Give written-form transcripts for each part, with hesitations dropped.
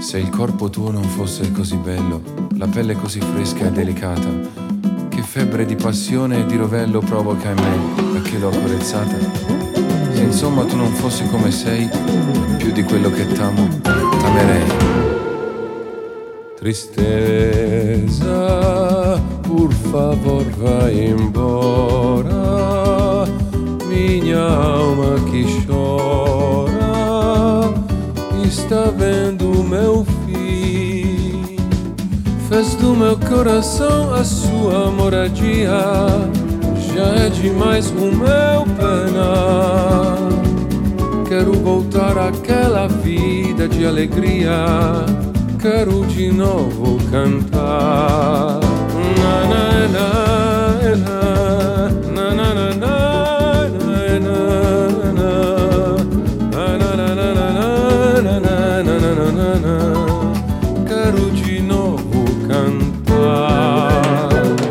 Se il corpo tuo non fosse così bello, la pelle così fresca e delicata, che febbre di passione e di rovello provoca in me da che l'ho accarezzata. Se insomma tu non fossi come sei, più di quello che t'amo, t'amerei. Tristeza, por favor vai embora, minha alma que chora, está vendo o meu fim. Fez do meu coração a sua moradia, já é demais o meu penar. Quero voltar àquela vida de alegria, quero de novo cantar. Na na na na na na na na na. Quero de novo cantar.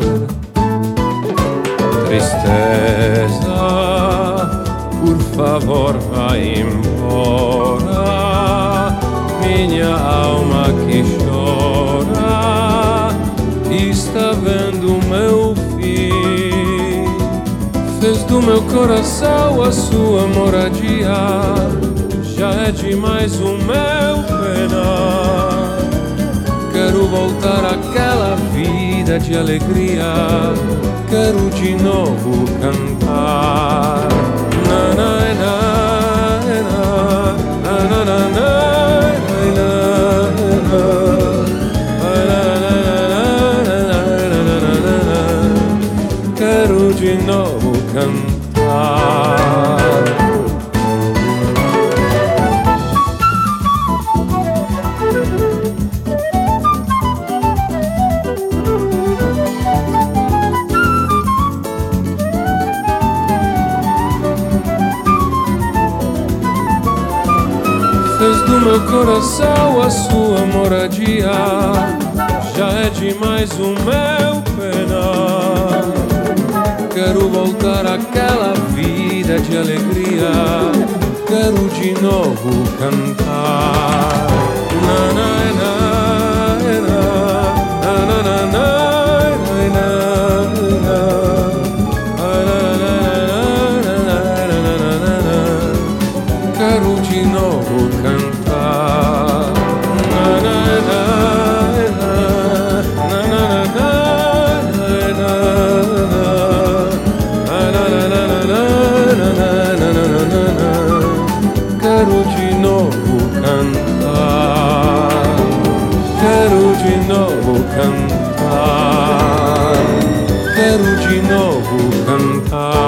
Tristeza, por favor vai embora, minha alma que chora, está vendo o meu fim. Fez do meu coração a sua moradia, já é demais o meu penar. Quero voltar àquela vida de alegria, quero de novo cantar. Na na na na na na na na. Quero de novo cantar. Fez do meu coração a sua moradia, já é demais o meu penar. Quero voltar àquela vida de alegria, quero de novo cantar. Na na na na na na na na. Quero de novo cantar. Na na na na na na na. Quero de novo cantar. Quero de novo cantar. Quero de novo cantar.